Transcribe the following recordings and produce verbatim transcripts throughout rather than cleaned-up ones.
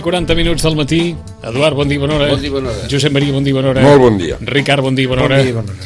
i quaranta minuts del matí. Eduard, bon dia, bona hora. Bon dia, bona hora. Josep Maria, bon dia, bona hora. Molt bon dia. Ricard, bon dia, bona hora. Bon dia, bona hora.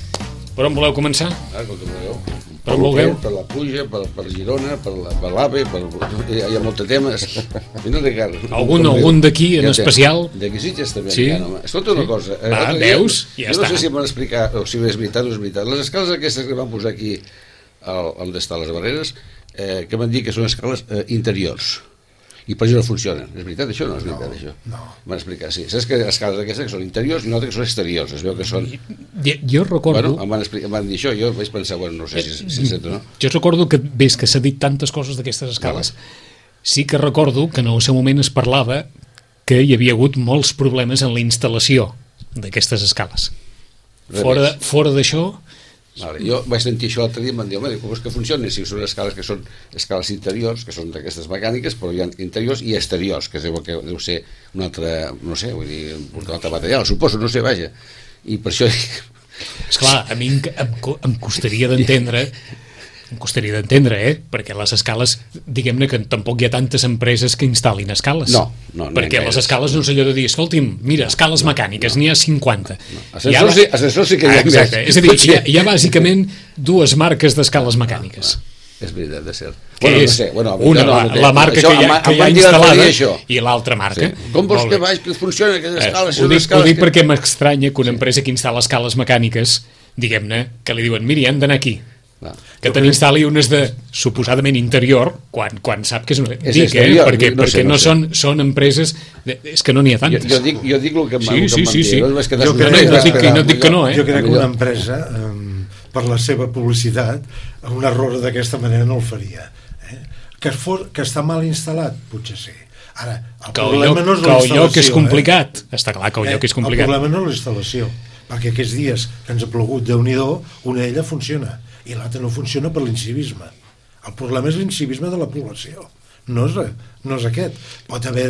Per on voleu començar? Ah, com vulgueu. Per on vulgueu? Per la pluja, per, per Girona, per la- per l'AVE, per, hi, ha, hi ha molts temes. Mira, Ricard. Algun, com algun diu. d'aquí en Ja té. especial? D'aquí Sitges també. Sí. Ja, no, escolta una Sí. cosa. eh, Va, l'altre dia, veus? Ja jo no està. sé si em van explicar, o si és veritat o és veritat. Les escales aquestes que van posar aquí, al, on estan les barreres, eh, que van dir que són escales eh, interiors. I per això no funcionen. És veritat això o no és veritat No, això? no. Van explicar, sí. Saps que les escales aquestes que són interiors i una altra que són exteriors. Es veu que són... Jo, jo recordo... Bueno, em van, explicar, em van dir això, jo vaig pensar, bueno, no sé si, si és cert o no. Jo recordo que, ves que s'ha dit tantes coses d'aquestes escales, sí que recordo que en el seu moment es parlava que hi havia hagut molts problemes en la instal·lació d'aquestes escales. Res Fora, més. fora d'això, Vale, jo vaig sentir això l'altre dia i em van dir, home, com és que funciona? Si són escales que són escales interiors, que són d'aquestes mecàniques, però hi ha interiors i exteriors, que deu, que deu ser un altre, no sé, vull dir, un altre material, suposo, no sé, vaja. I per això... esclar, a mi em, em, co- em costaria d'entendre em costaria d'entendre, eh? Perquè les escales, diguem-ne que tampoc hi ha tantes empreses que instal·lin escales. No, no, no hi ha perquè les gaires. escales no és allò de dir, escolti'm, mira, escales mecàniques, n'hi ha cinquanta. Ascensors sí- ascensors sí que hi ha Exacte, més. és a dir, hi ha, hi ha bàsicament dues marques d'escales mecàniques. És veritat, de cert. Que Bueno, no és sé, bueno, una, jo no- la, no té- la marca això que hi em ha, va- que em hi ha van dir l'altre instal·lada dia això. i l'altra marca. Sí. Com vols Molt que bé. vaig, que funciona aquestes Eh, escales? ho Són dic, escales ho dic que- perquè m'estranya que una empresa que instal·la escales mecàniques, diguem-ne, que li diuen, miri, han d'anar aquí, Clar. que te n'instal·li unes de suposadament interior, quan, quan sap que és una... És dic, exterior, eh? perquè, no sé, perquè no no, sé. són, són empreses... De, és que no n'hi ha Jo, tantes. jo, dic, jo dic el que em Sí, el que sí, em van sí, dir. sí. Llavors vaig quedar Jo crec sorprès, que- vaig no dic que- quedar- no dic que no, eh? Jo crec que Millor. una empresa, eh, per la seva publicitat, un error d'aquesta manera no el faria. Eh? Que, es fos, que està mal instal·lat, potser sí. Ara, el Que el problema lloc, no és que la el lloc és instal·lació, complicat. Està clar que el Eh? lloc és El complicat. problema no és la instal·lació, perquè aquests dies que ens ha plogut Déu-n'hi-do, una d'ella funciona i l'altra no funciona per l'incivisme. El problema és l'incivisme de la població, no és, no és aquest. Pot haver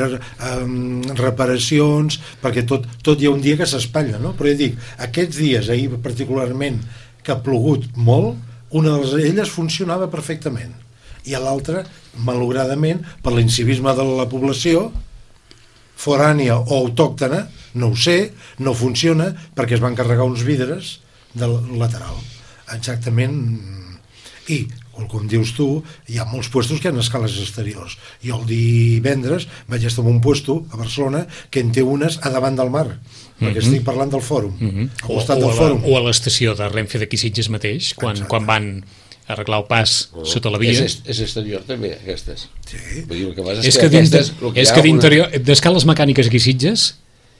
um, reparacions, perquè tot, tot hi ha un dia que s'espatlla, no? Però ja dic, aquests dies, ahir particularment, que ha plogut molt, una de les elles funcionava perfectament i a l'altra, malauradament, per l'incivisme de la població, forània o autòctona, no ho sé, no funciona perquè es van carregar uns vidres del lateral. Exactament. I, com dius tu, hi ha molts puestos que hi ha escales exteriors. Jo el divendres vaig estar en un puesto a Barcelona que en té unes a davant del mar, perquè Mhm. estic parlant del fòrum, Mhm. al o, costat o, del a la, fòrum. o a l'estació de Renfe d'aquí Sitges mateix, quan, Exacte. quan van arreglar el pas sota la via. És, és exterior també, aquestes. Sí. Vull dir, el que passa és, És que, que, dintre, aquestes, el que és hi ha que una- d'interior, d'escales mecàniques aquí a Sitges,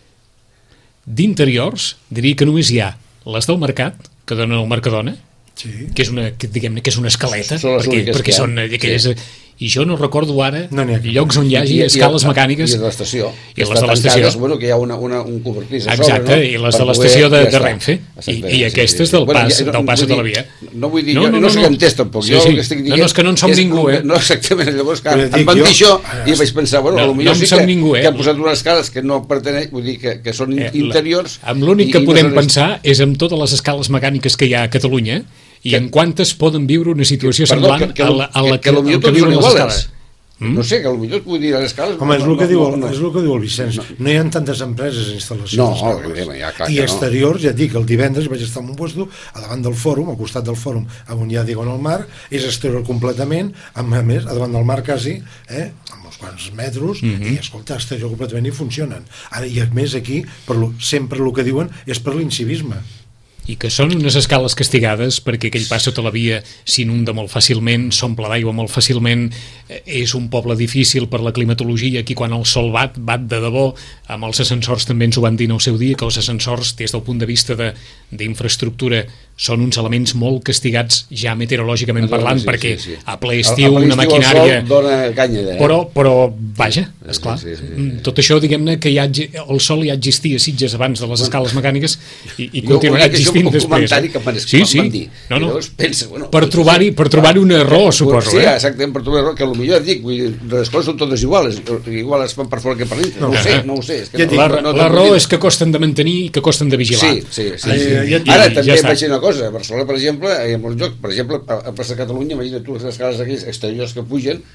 d'interiors, diria que només hi ha les del Mercat, que donen al Mercadona, Sí. que és una, que, diguem-ne, que és una escaleta, Són les perquè, úniques perquè que hi ha. són aquelles... Sí. I jo no recordo ara No n'hi ha cap. llocs on hi hagi I- i- escales i- mecàniques. i de l'estació I les de l'estació. bueno, que hi ha una, una, un cobertís a Exacte, sobre, no? i les Per de l'estació poder- de- ja de està. Renfe. Exacte, I- i aquestes del pas- del pas vull sota la dir- via. No vull dir, No, jo no, no, no, sé no. què entès tampoc, Sí, jo sí. el que estic No, dient no, és que no en som és ningú, el que- eh? No, exactament, llavors que Però em dic van jo- dir això Ara, i vaig pensar, bueno, no, potser no en sí som que, ningú, eh? que han posat unes escales que no pertanyen, vull dir que, que són Eh, interiors. la- Amb l'únic i- que i no podem són- pensar és amb totes les escales mecàniques que hi ha a Catalunya i Que- en quantes poden viure una situació Perdó, semblant que, que, a la, a la que, que, al potser que tots viuen són les iguales. escales. Mm? No sé, que potser vull dir les escales... Home, és el, que no, diu, no, no. és el que diu el Vicenç. No hi ha tantes empreses d'instal·lació No, d'escales. evidentment, ja, clar I que no. exteriors, ja et dic, el divendres vaig estar en un puesto a davant del fòrum, al costat del fòrum, on hi ha diagonal mar, és exterior completament, amb, a més, a davant del mar quasi, eh, amb uns quants metres, Mhm. i escolta, exterior completament i funcionen. Ara, i a més aquí, per lo, sempre el que diuen és per l'incivisme. I que són unes escales castigades perquè aquell pas sota la via s'inunda molt fàcilment, s'omple d'aigua molt fàcilment, eh, és un poble difícil per la climatologia, aquí quan el sol bat, bat de debò, amb els ascensors també ens ho van dir en el seu dia, que els ascensors des del punt de vista de, d'infraestructura són uns elements molt castigats ja meteorològicament parlant, Sí, perquè sí, sí. a ple A- estiu a ple una estiu el maquinària... sol dona canya, eh? Però, però vaja, esclar, Sí, sí, sí, sí. tot això, diguem-ne, que ja, exi- el sol ja existia a Sitges abans de les escales mecàniques i, i Jo continuarà vull dir que existint això és un després. comentari que m'han- sí, sí. m'han dit. No, I no. llavors pensa, bueno, per doncs, trobar-hi per trobar-hi un error, suposo, sí, eh? exactament, per trobar error, que potser et dic, vull dir, les coses són totes iguals, igual es fan per fora que per dintre, no, No. ho sé, no ho sé. És que Ja no, dic, La, no, no, la no, raó no, és que costen de mantenir i que costen de vigilar. Sí, sí, sí. Ai, sí. ja et dic, Ara ja també està. vaig dir una cosa, a Barcelona, per exemple, hi ha molts llocs, per exemple, a, a plaça Catalunya, imagina tu les escales aquí exteriors que pugen,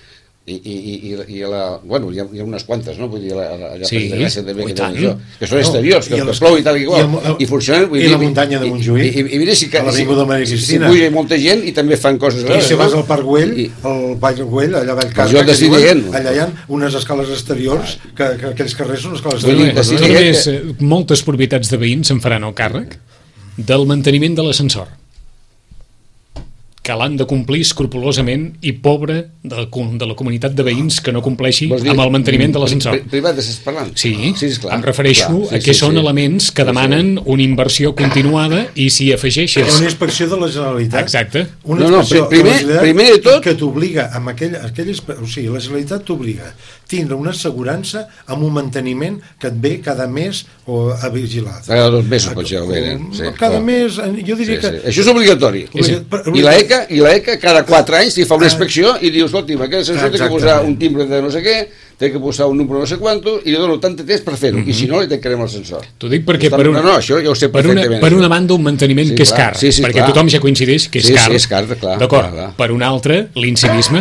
I, i, i, i la, bueno, hi ha, hi ha unes quantes, no? Vull dir, allà sí, per Gràcia també, oh, que, això, que són exteriors, no, que, que plou i tal i igual, i, el, i funcionen. I dir, la muntanya de Montjuïc, i, i, i mira si, a l'Avinguda Maria Cristina. Si puja molta gent i també fan coses rares. I si vas no? al Parc Güell, I, al Parc Güell, allà a Vallcarca, jo que diuen, dient, allà hi ha unes escales exteriors, que, que aquells carrers són escales Vull dir, exteriors. A més, eh, moltes propietats de veïns se'n faran el càrrec del manteniment de l'ascensor, que l'han de complir escrupolosament, i pobre de, de la comunitat de veïns que no compleixi dir, amb el manteniment de l'ascensor. Privat estàs parlant? Sí, sí esclar, em refereixo clar, sí, a que sí, són sí. elements que demanen sí, sí. una inversió continuada, i si afegeixes... Una inspecció de la Generalitat. Exacte. Una no, no, primer, de primer de tot... Que t'obliga, amb aquell, aquell, o sigui, la Generalitat t'obliga a tindre una assegurança amb un manteniment que et ve cada mes o a vigilar. Cada dos mesos pot ser, venen. Sí, cada clar. mes, jo diria sí, que... Sí. Això és obligatori. Sí. I la ECA, i la ECA cada quatre anys li fa una inspecció i diu, escolti, aquest sensor té que posar un timbre de no sé què, té que posar un número no sé quanto, i li dono tant de temps per fer-ho, mm-hmm. i si no li tancarem el sensor. T'ho dic perquè per una, no, no, això ja ho sé per una, per una banda un manteniment sí, que és clar, car, sí, sí, perquè clar. tothom ja coincideix que és sí, car, sí, és car clar, d'acord, clar, clar. Per una altra l'incivisme,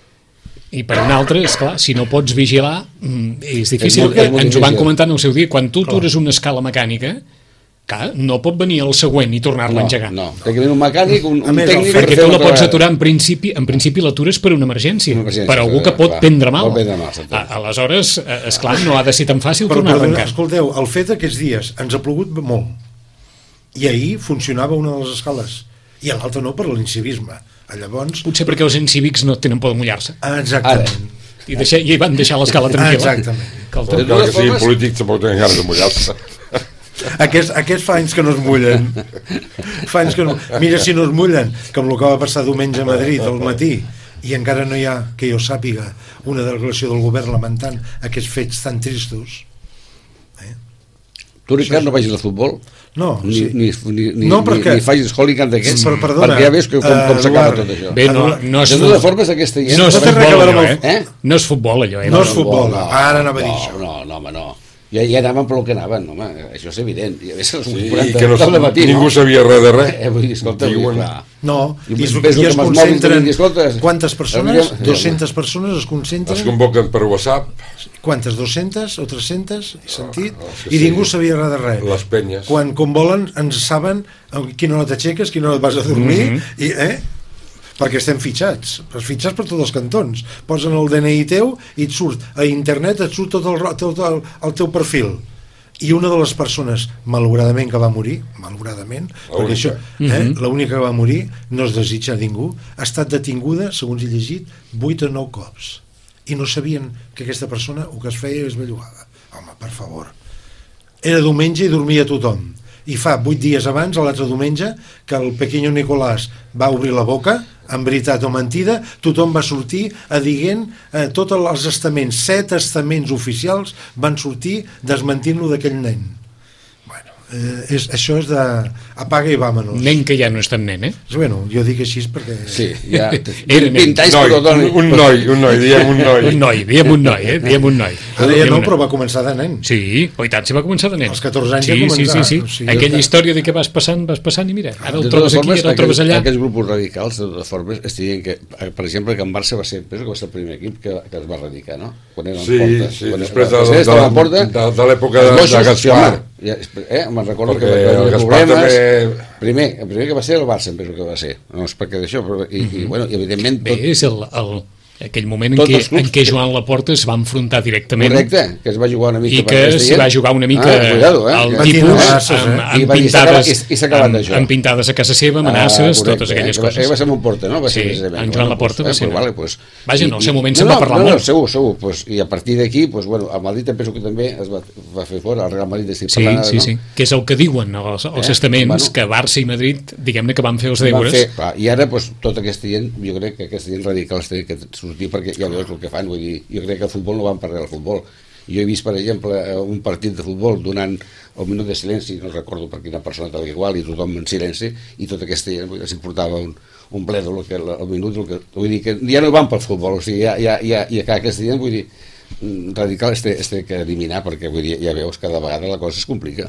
i per una altra, esclar, si no pots vigilar és difícil, és molt, és molt ens difícil. Ho van comentar en el seu dia, quan tu atures una escala mecànica, clar, no pot venir el següent i tornar-la no, a engegar. No, té que venir un mecànic, un, un més, tècnic... Perquè tu la pots aturar en principi, en principi l'atures per una emergència, una emergència per algú que pot clar, prendre mal. Pot prendre mal a, aleshores, esclar, no ha de ser tan fàcil però, tornar a però, arrencar. Escolteu, el fet d'aquests dies ens ha plogut molt, i ahir funcionava una de les escales, i l'altra no, per l'incivisme. Llavors... Potser perquè els incívics no tenen por de mullar-se. Exactament. Ara. I, deixar, i van deixar l'escala tranquil·la. Exactament. Que el Però cal que siguin polítics tampoc tenen ganes de mullar-se. Aquests, aquests fa anys que no es mullen. Fa anys que no... Mira si no es mullen, com el que va passar diumenge a Madrid al matí, i encara no hi ha, que jo sàpiga, una delegació del govern lamentant aquests fets tan tristos. Eh? Tu, Ricard, no vagis al futbol? No, ni, sí. ni, ni, ni, no, perquè... ni, ni facis hooligan d'aquests, però, perdona, perquè ja veus que, com, com s'acaba tot això. Bé, no, no és de totes formes, aquesta gent... No és no futbol, allò, eh? eh? No és futbol, allò, eh? No és futbol, no, ara anava a dir no, això. No, no, home, no. Ja, ja anaven pel que anaven, home, això és evident. I a més, sí, quaranta, i que no, matí, ningú no? sabia res de res. Eh, vull dir, escolta, vull dir, clar. No, i, i, i, i es concentren... Escolta, quantes persones? dues-centes persones es concentren... Es convoquen per WhatsApp. Quantes? dues-centes o tres-centes? He sentit? No, no, I ningú sabia res de res. Les penyes. Quan, com volen, ens saben a quina hora t'aixeques, quina hora et vas a dormir, mm-hmm. i, eh? perquè estem fitxats, però fitxats per tots els cantons. Posen el D N I teu i et surt, a internet et surt tot el, tot el, el teu perfil. I una de les persones, malauradament, que va morir, malauradament, perquè això, eh, mm-hmm. l'única que va morir, no es desitja a ningú, ha estat detinguda, segons he llegit, vuit o nou cops. I no sabien que aquesta persona el que es feia és bellugada. Home, per favor. Era diumenge i dormia tothom. I fa vuit dies abans, l'altre diumenge, que el pequeño Nicolás va obrir la boca, en veritat o mentida, tothom va sortir a dient, eh, tots els estaments, set estaments oficials van sortir desmentint-lo d'aquell nen. Bueno, eh, és, això és de apaga i vámonos. Nen que ja no és tan nen, eh? Bueno, jo dic així perquè... Sí, ja... Era nen. vint anys, Noi, però doni... un noi, un noi, diem un noi. Un noi, diem un noi, eh? Diem un noi. Ara ja no, però va començar de nen. Sí, o i tant, si va començar de nen. Als catorze anys sí, ja començar. Sí, sí, sí. O sigui, Aquella ja història de que vas passant, vas passant i mira, ara el De trobes totes aquí, formes, ara el trobes allà. Aquests grupos radicals, de totes formes, es dient que, per exemple, que en Barça va ser, penso que va ser el primer equip que, que es va radicar, no? Quan eren Sí, porta, sí, quan després era, de, de, estava a la porta, de, de l'època de, de Gaspar. Ja, eh, me'n recordo Perquè que va el haver Gaspar problemes. també... Primer, el primer que va ser el Barça, em penso que va ser. No és perquè d'això, però... I, i, bueno, i evidentment... Bé, Tot, és el, el, aquell moment en Tots què, els clubs. en què Joan Laporta es va enfrontar directament correcte, que es va jugar una mica i que s'hi va jugar una mica ah, cuidado, eh? al que, tipus amenaces, amb, eh? amb I va dir, pintades i- i s'ha acabat amb, això. amb pintades a casa seva, amenaces, correcte, totes aquelles eh? Que va- coses. Va ser Montporta, no? Va ser Sí, precisament. en Joan Laporta va eh, ser, pues, no? vale, pues, Vaja, en el i- seu moment no, se'n va no, parlar no, molt. No, segur, segur. Pues, I a partir d'aquí, pues, bueno, el Madrid penso que també es va, va fer fora, el Real Madrid estic Sí, parlant, sí, no? sí, que és el que diuen els, els Eh? estaments, Bueno. que Barça i Madrid, diguem-ne que van fer els Van deures. fer, clar, i ara pues, tota aquesta gent, jo crec que aquesta gent radicals té que sortir perquè ja veus el que fan, vull dir, jo crec que el futbol no van parlar del futbol. Jo he vist, per exemple, un partit de futbol donant el minut de silenci, no recordo per quina persona tal igual, i tothom en silenci, i tota aquesta gent s'importava un, un ple del que el minut, el que, vull dir que ja no van pel futbol, o sigui, ja, ja, ja, ja que aquesta gent, vull dir, radical es té, es té que eliminar, perquè vull dir, ja veus, cada vegada la cosa es complica.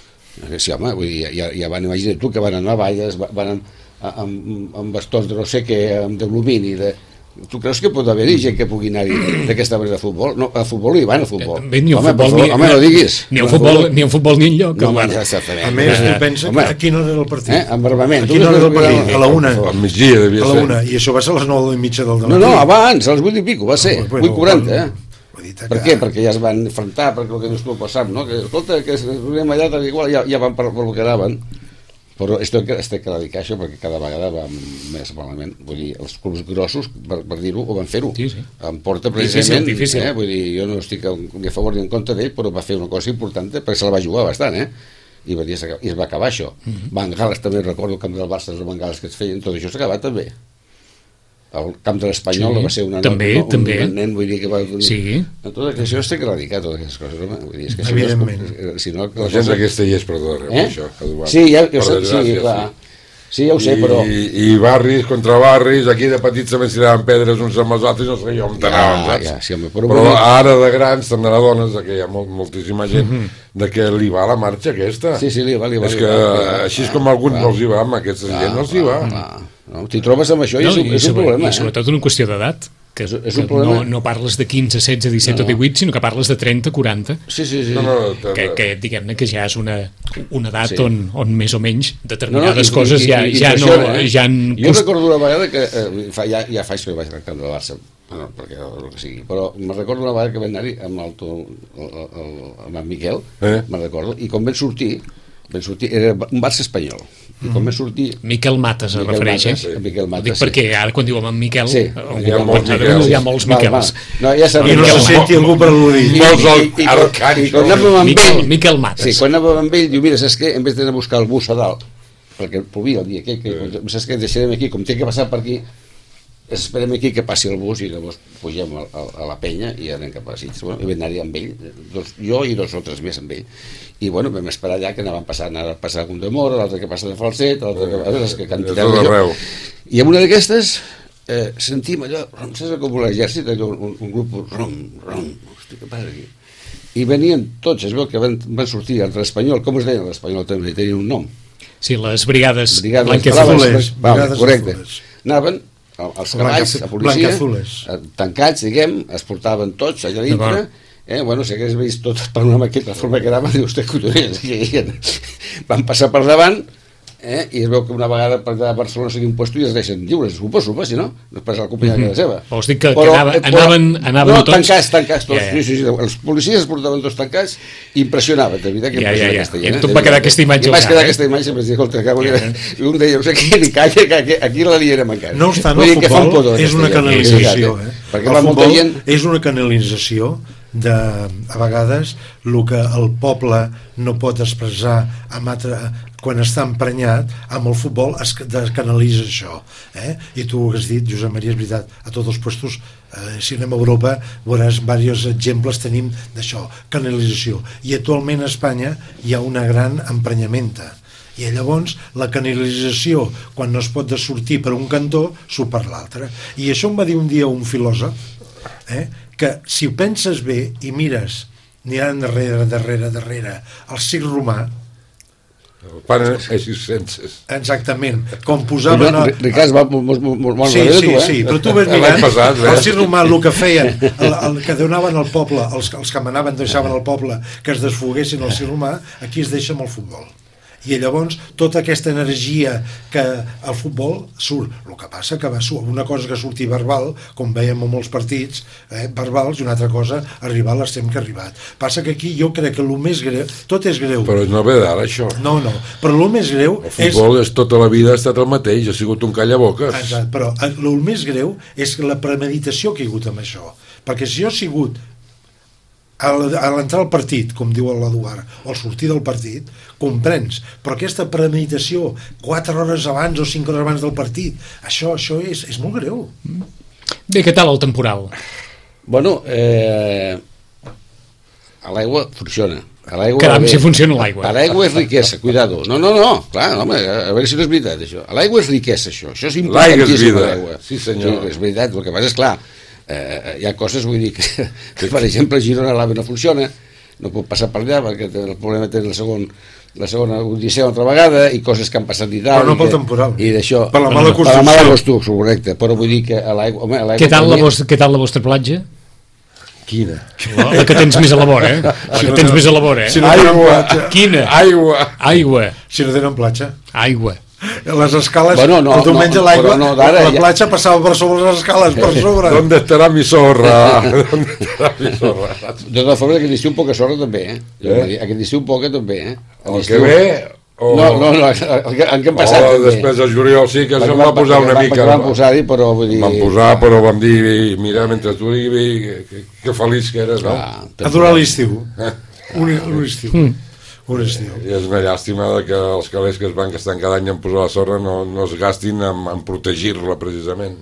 Sí, home, vull dir, ja, ja van, imagina't tu que van anar a valles, van amb, amb, amb bastons de no sé què, amb d'alumini, de, Tu creus que pot haver-hi gent que pugui anar-hi d'aquesta manera a futbol? No, a futbol hi van, a futbol. Bé, ni a home, futbol, favor, ni, home, no diguis. Ni a futbol, ni a futbol ni enlloc. No, home, bueno. ja exactament. A més, tu pensa home, que a quina hora era el partit? Eh? Amb armament. A quina hora era el partit? A la una. Al migdia devia A la ser. una. I això va ser a les nou i mitja del No, dematí. no, abans, a les vuit i pico, va ser. Bueno, vuit quaranta, eh? vull dir, Per què? Perquè ja es van enfrontar, perquè el que dius tu passat, no? Que, escolta, que anem allà, tal, igual, ja, ja van per, per el que anaven. Però esto hay que, esto hay que erradicar això, perquè cada vegada va més malament. Vull dir, els clubs grossos, per, per dir-ho, ho van fer-ho. Sí, sí. Em porta precisament... Difícil, difícil. Eh? Vull dir, jo no estic ni a favor ni en contra d'ell, però va fer una cosa important, perquè se la va jugar bastant, eh? I, va dir, i es va acabar això. Mm-hmm. Bengales també, recordo el camp del Barça, les bengales que es feien, tot això s'ha acabat també. El camp de l'Espanyol Sí, va ser una també, no, també. un nen, vull dir que va... Sí. Tot això es té que erradicar, totes aquestes coses, home. Vull dir, és que si Evidentment. No, si no, La gent aquesta hi és per tot arreu, Eh? això, Eduard. Sí, ja, jo Per sé, sí, desgràcia, clar. Sí, ja ho sé, I, però... I barris contra barris, aquí de petits també s'hi anaven pedres uns amb els altres, no sé jo on t'anaven, saps? ja, sí, home, però... Però ara de grans també de dones, que hi ha molt, moltíssima gent, de que li va la marxa aquesta. Sí, sí, li va, li va. És li que va, li va. així és com a alguns no els hi va, amb aquesta gent no els hi va. No, t'hi trobes amb això i No, és, un- i, és un sobre, problema, I sobretot una qüestió d'edat, que, És- és que un problema. no, no parles de quinze, setze, disset No, o no. divuit, sinó que parles de trenta, quaranta, eh? Sí, sí, sí. No, no, te- que, que diguem-ne que ja és una, una edat Sí. on, on més o menys No, no, determinades i- coses i- ja, i- ja, no, impressiona, eh? ja han Jo cost... recordo una vegada que eh, fa, ja, ja fa això que vaig tractar de Barça, bueno, perquè el que sigui, però me'n recordo una vegada que vam anar-hi amb, el, el, el, amb en Miquel, Eh? me'n recordo, i quan vam sortir, vam sortir, era un Barça espanyol, i quan vam sortir... Miquel Mates es Miquel refereix, Mates, eh? a Miquel Ho Mates, dic sí. perquè ara quan diuen en Miquel, Sí, algú hi ha pot molts pensar, Miquels. hi ha molts Val, Miquels. val. No, ja sabem. I no Miquel se senti algú per al·ludir. I- Molts i- al- i- i- arcans, i quan anàvem amb Miquel, ell... Miquel Mates. Sí, quan anàvem amb ell, diu, mira, saps què? En vez d'anar a buscar el bus a dalt, perquè plovia el dia aquell, que, saps què? Deixarem aquí, com té que passar per aquí, esperem aquí que passi el bus i llavors pugem a, a, a la penya i anem cap a Sitges. Bueno, i vam anar-hi amb ell, dos, jo i dos o tres més amb ell. I bueno, vam esperar allà que anaven passant, anava a passar a Condemora, l'altre que passa de Falset, l'altre que... A veure, que cantareu tot arreu. I en una d'aquestes eh, sentim allò, saps com l'exèrcit, allò, un, un grup rom, rom, hosti, què passa aquí? I venien tots, es veu que van, van sortir entre l'espanyol, com es deien l'espanyol també, tenia un nom. Sí, les brigades, Brigades blanqueazules. braves, Brigades val, correcte. azules. Anaven els cavalls, Blanca- la policia, blancazules. eh, tancats, diguem, es portaven tots allà dintre, D'acord. eh, bueno, si hagués vist tot el panorama aquest, la forma que anava, diu, hosti, collonets, que hi havia. Van passar per davant, eh, i es veu que una vegada per allà a Barcelona seguir un puesto i es deixen lliures, suposo, si no? Després l'acompanyar mm -hmm. a casa seva. Però us dic que- que anava- anaven- anaven no, tots- tancats, tancats tots, Ja, ja. sí, sí, sí, els policies es portaven tots tancats, i impressionava, de veritat que Ja, ja, impressiona ja. aquesta I gent. a eh, tu et de va quedar veritat. aquesta imatge I al vaig cap, quedar eh? aquesta imatge, em vaig dir, escolta, cago en Ja. Déu. I un deia, no sé què, ni calla, que aquí, aquí la liarem encara. No obstant, Vull el dir que fan futbol por és una d'aquesta gent, canalització. eh? Eh? Perquè El va molta futbol gent... és una canalització de, a vegades, el que el poble no pot expressar amb altre, quan està emprenyat, amb el futbol es canalitza això. Eh? I tu ho has dit, Josep Maria, és veritat, a tots els puestos, eh, si anem a Europa, veuràs diversos exemples tenim d'això, canalització. I actualment a Espanya hi ha una gran emprenyamenta. I llavors la canalització, quan no es pot de sortir per un cantó, surt per l'altre. I això em va dir un dia un filòsof, eh, que si ho penses bé i mires aniran darrere, darrere, darrere el circ romà, El pane existències. exactament, com posaven... No, a- Ricard, va molt, molt, molt, molt Sí, darrere sí, tu, eh? sí, però tu vas L'any mirant passat, eh? el circ romà, el que feien, el, el que donaven al poble, els, els que manaven deixaven al poble que es desfoguessin al circ romà, aquí es deixa amb el futbol. I llavors tota aquesta energia que el futbol surt. El que passa que va sur- una cosa que surti verbal, com veiem en molts partits, eh, verbals, i una altra cosa arribar a l'extrem que ha arribat. Passa que aquí jo crec que el més greu, tot és greu. Però no ve d'ara, això. No, no, però el més greu El futbol és, tota la vida ha estat el mateix, ha sigut un callaboques. Exacte, però el més greu és la premeditació que hi ha hagut amb això. Perquè si jo he sigut a l'entrar al partit, com diu l'Eduard, o al sortir del partit, comprens, però aquesta premeditació quatre hores abans o cinc hores abans del partit, això, això és, és molt greu. Bé, què tal el temporal? Bueno, eh, a l'aigua funciona. A l'aigua Caram, bé. si funciona l'aigua. A l'aigua és riquesa, cuidado. No, no, no, clar, home, a veure si no és veritat, això. A l'aigua és riquesa, això. Això és L'aigua és importantíssim, vida. l'aigua. Sí, senyor. Sí, és veritat, el que passa és clar, eh, hi ha coses, vull dir, que, que per exemple, a Girona l'AVE no funciona, no puc passar per allà perquè el problema té el segon la segona odissea altra vegada i coses que han passat i tal. Però no i pel que, temporal. I d'això... Per la mala per la mala construcció, correcte. Però vull dir que a l'aigua... Home, a l'aigua Què tal, la mi- vostra, què tal la vostra platja? Quina? La, la que tens més a la vora, eh? La que tens més a la vora, eh? Si no tenen Aigua. platja. Quina? Aigua! Aigua. Si no tenen platja. Aigua. Les escales, Bueno, no, el diumenge no, l'aigua, però no, d'ara la ja- platja passava per sobre les escales, per sobre. ¿Dónde estará mi zorra? ¿Dónde estarà mi zorra? De totes formes, aquest estiu poca sorra també, eh? Eh? Aquest estiu poca també, eh? El L'estiu- que ve... O... No, no, no, el que, el que hem passat O també. després de juliol sí que Perquè se'm va van- posar una perquè mica... van posar-hi, però vull dir... Vam posar, però vam dir, mira, mentre tu hi vi, que, que feliç que eres, no? Ah, A durar l'estiu. Un, un estiu. Mm. Un estiu. I és una llàstima de que els calés que es van gastant cada any en posar la sorra no, no es gastin en, en protegir-la, precisament.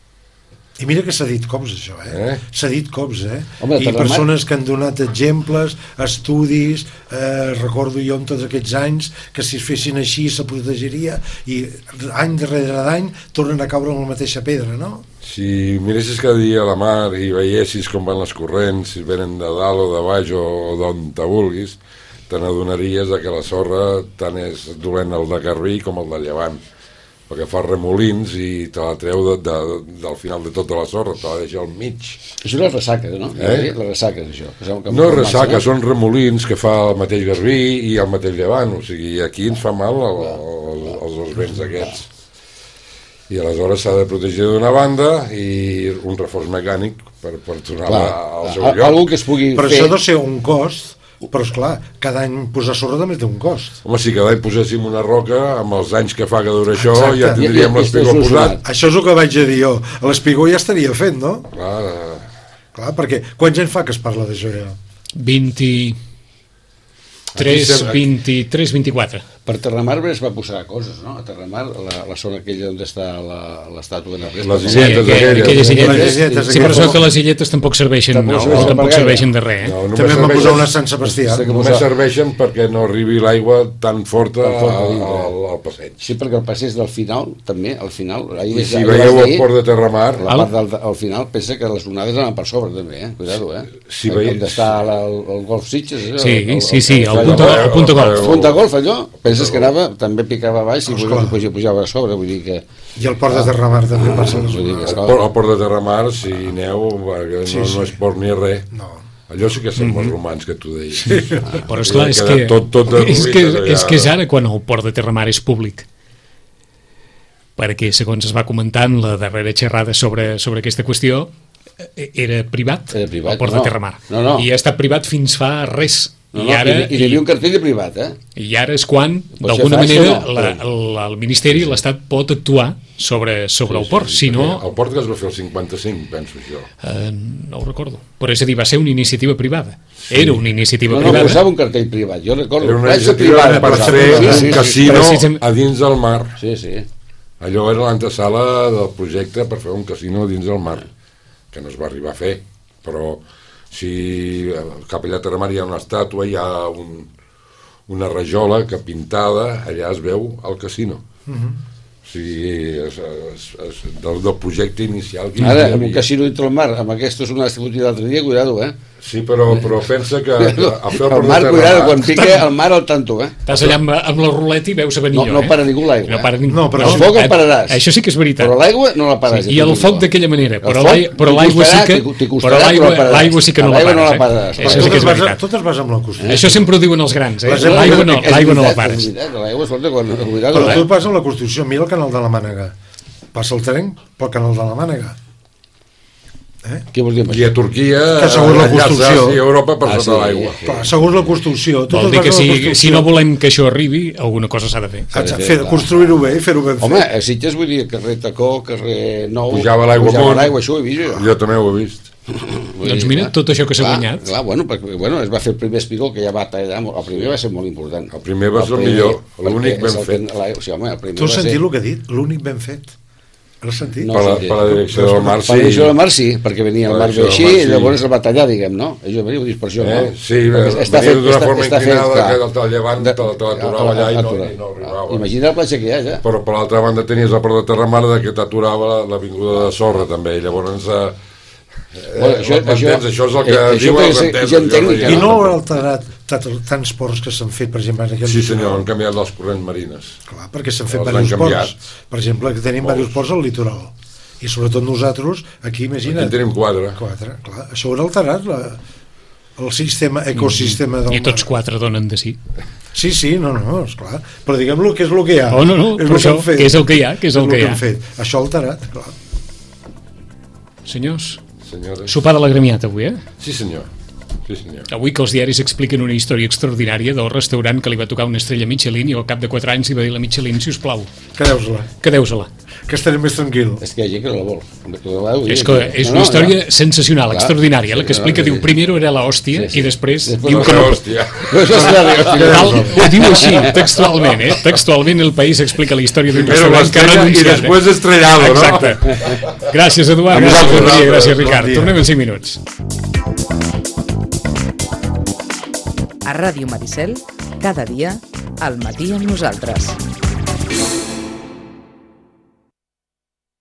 I mira que s'ha dit cops, això, eh? Eh? S'ha dit cops, eh? Home, I Terramar- persones que han donat exemples, estudis, eh, recordo jo en tots aquests anys, que si es fessin així se protegiria, i any darrere d'any tornen a caure en la mateixa pedra, no? Si miressis cada dia a la mar i veiessis com van les corrents, si venen de dalt o de baix o, o d'on te vulguis, te n'adonaries que la sorra tant és dolent el de Garbí com el de Llevant, perquè fa remolins i te la treu de, de, del final de tota la sorra, te la deixa al mig. Això és la ressaca, no? Eh? La ressaca, és això. Que sembla que No em fa ressaca, massa, són remolins que fa el mateix Garbí i el mateix Llevant, o sigui, aquí ens fa mal el, el, els dos vents aquests. I aleshores s'ha de protegir d'una banda i un reforç mecànic per, per tornar-la Clar, al seu a- lloc. algú que es pugui Però fer... això ha de ser un cost, però esclar, cada any posar sorra també té un cost. Home, si cada any poséssim una roca, amb els anys que fa que dura això, Exacte. ja tindríem I- i- i l'espigó està posat. solucionat. Això és el que vaig a dir jo. L'espigó ja estaria fet, no? Clar, eh, Clar, perquè quants anys fa que es parla d'això ja? vint-i-tres, Aquí sempre- vint-i-tres, vint-i-quatre. Per Terramar es va posar coses, no? A Terramar, la, la zona aquella on està la- l'estàtua de Naples. Les Sí, illetes aqu- aquelles. aquelles eh? illetes. Les illetes Sí, però aquelles. això que les illetes tampoc serveixen, Tampoc no, serveixen tampoc per gaire. serveixen de res, eh? No, només També em van posar serveixen- una a Sant Sebastià. Sí, que Només posar- serveixen perquè no arribi l'aigua tan forta Tan forta al, dintre. al, al passeig. Sí, perquè el passeig del final, també, al final... Ahir I vaig- si ahir veieu vaig el dir, port de Terramar, la part del, al final, pensa que les onades anaven per sobre, també, eh? Cuidado, eh? Si Si veieu- On està la, el, el golf Sitges, allò, Sí, el, sí, sí, el el, punt, el, el punt de golf. el punt de golf, allò, penses que anava, també picava baix i pujava, pujava, pujava a sobre, vull dir que... I el port de Terramar també passa les Vull dir que, onades. el esclar, port, el port de Terramar, si aneu, perquè Sí, no, sí. no és port ni res. No. Allò sí que són els romans que tu deies. Sí. Però esclar, és que, Tot, tot de és, que, ruïnes allà. és que és ara quan el port de Terramar és públic. Perquè, segons es va comentant la darrera xerrada sobre, sobre aquesta qüestió, eh, era privat, Era privat, el port no. de Terramar. No, no. I ha estat privat fins fa res. no, I, no, ara, i, i hi havia un cartell de privat, eh? I ara és quan, Pot d'alguna ser fàcil manera, o no? la, la, el Ministeri, l'Estat, pot actuar sobre, sobre el port. Si no, El port que es va fer el cinquanta-cinc, penso jo. eh, no ho recordo. Però és a dir, va ser una iniciativa privada. Era una iniciativa No, no, privada. posava un cartell privat, jo recordo. Era una Platja iniciativa privada, per posava. fer Sí, un sí, sí, casino Precisament- a dins del mar. Sí, sí. Allò era l'antesala del projecte per fer un casino dins del mar, que no es va arribar a fer, però si cap allà a Terramar hi ha una estàtua, hi ha un, una rajola que pintada, allà es veu el casino. O sigui, es, es, es, del, del projecte inicial que hi Ara, havia. amb un casino dintre el mar, amb aquestes onades que tingut l'altre dia, cuidado, eh? Sí, però, però pensa que, que a fer el El port mar, de cuidado, Terramar... quan pica el mar al tanto, eh? Estàs allà amb, amb la ruleta i veus a venir No, jo, no eh? para ningú l'aigua, No eh? para ningú. No, però el foc el pararàs. Això sí que és veritat. Però l'aigua no la pares. Sí, i el foc d'aquella manera, El però foc l'ai- però t'hi l'aigua sí costarà, que t'hi- t'hi però costarà, l'aigua però la pararàs. l'aigua sí que no la L'aigua no la pares, pararàs. eh? Però Això sí que és Tot es basa, veritat. tot es basa en la construcció. Això sempre ho diuen els grans, eh? Les- L'aigua no, És l'aigua no la veritat, pares. és veritat, L'aigua, escolta, quan... Cuidado, Però eh? tot passa en la construcció. Mira el canal de la Mànega. Passa el tren pel canal de la Mànega. Eh? Què vols dir amb I a això? Turquia Que segons la enllaça construcció- Àsia i Europa per Ah, sota sí, l'aigua. sí. Clar, segons la construcció. Tot Vol es dir que basa en la si, construcció. si no volem que això arribi, alguna cosa s'ha de fer. Exacte, Sí, fer, clar. construir-ho bé i fer-ho ben fet. Home, a Sitges vull dir carrer Tacó, carrer Nou... Pujava l'aigua pujava amunt. l'aigua, això ho he vist jo. Jo també ho he vist. Vull Doncs dir, mira, clar, tot això que s'ha clar, guanyat. Clar, bueno, perquè, bueno, es va fer el primer espigó que ja va tallar, molt- el primer va ser molt important. El primer va ser el primer, millor, l'únic perquè ben és el fet. que- la- O sigui, home, el primer Tu has va ser... sentit el que he dit? L'únic ben fet. L'has sentit? No. Per la, sí, per la direcció del mar, Per sí. la direcció del mar sí, perquè venia el Per la mar bé direcció així del mar, i sí. llavors el va tallar, diguem, no? Això veniu, dius per això, Eh? no? Sí, Perquè venia d'una forma està fet, inclinada clar. que el llevant te- te l'aturava allà i no- Atura. i no arribava. Imagina la platja que hi ha, ja. Però per l'altra banda tenies el port de Terramar de que t'aturava la- l'avinguda de sorra també, i llavors eh, Bueno, això, Eh, això, això és el que eh, diu això els és entens, gent jo tècnica. no I hi no ha alterat tant- tants ports que s'han fet, per exemple, en aquell Sí, senyor, han canviat les corrents marines. Clar, perquè s'han fet Els han diversos canviat. ports. Per exemple, que tenim Molts. diversos ports al litoral. I sobretot nosaltres, aquí, imagina't... Aquí tenim quatre. Quatre, clar. Això haurà alterat la, el sistema, ecosistema del I tots mar. quatre donen de sí. Sí, sí, no, no, esclar. Però diguem el que és el que hi ha. Oh, no, no, és per el això, hem fet. que és el que hi ha, que és el que hi ha. hem fet. Això ha alterat, clar. Senyors, Senyores. sopar de la gremiat avui, eh? Sí, senyor. Sí, senyor. Avui que els diaris expliquen una història extraordinària del restaurant que li va tocar una estrella Michelin i al cap de quatre anys li va dir la Michelin, si us plau, Quedeu-se-la, quedeu-se-la. que estarem més tranquil. És que hi ha gent que no la vol. No, És, que és una història sensacional, Clar, extraordinària. La que sí, explica, no, diu, sí. primero era la hòstia Sí, sí. i després Després diu va que ser no... Hòstia. No, això és la Tal, ho diu així, textualment, eh? Textualment el País explica la història d'un Primero restaurant que ha l'estrella i renunciat. eh? després estrellado, no? Exacte. Gràcies, Eduard. A Gràcies, vosaltres, Maria. Gràcies, bon Ricard. dia. Tornem en cinc minuts. A Ràdio Maricel, cada dia, al matí amb nosaltres.